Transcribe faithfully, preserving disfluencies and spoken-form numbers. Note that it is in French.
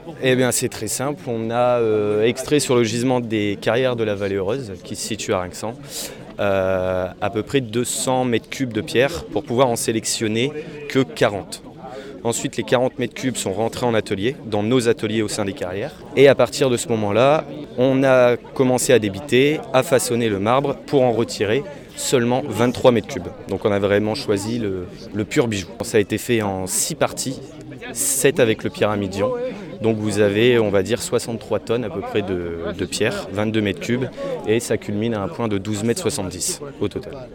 Eh bien, c'est très simple. On a euh, extrait sur le gisement des carrières de la Vallée Heureuse, qui se situe à Rinxan, euh, à peu près deux cents mètres cubes de pierre pour pouvoir en sélectionner que quarante. Ensuite, les quarante mètres cubes sont rentrés en atelier, dans nos ateliers au sein des carrières. Et à partir de ce moment-là, on a commencé à débiter, à façonner le marbre pour en retirer seulement vingt-trois mètres cubes. Donc on a vraiment choisi le, le pur bijou. Ça a été fait en six parties, sept avec le pyramidion. Donc vous avez, on va dire, soixante-trois tonnes à peu près de, de pierre, vingt-deux mètres cubes, et ça culmine à un point de douze mètres soixante-dix au total.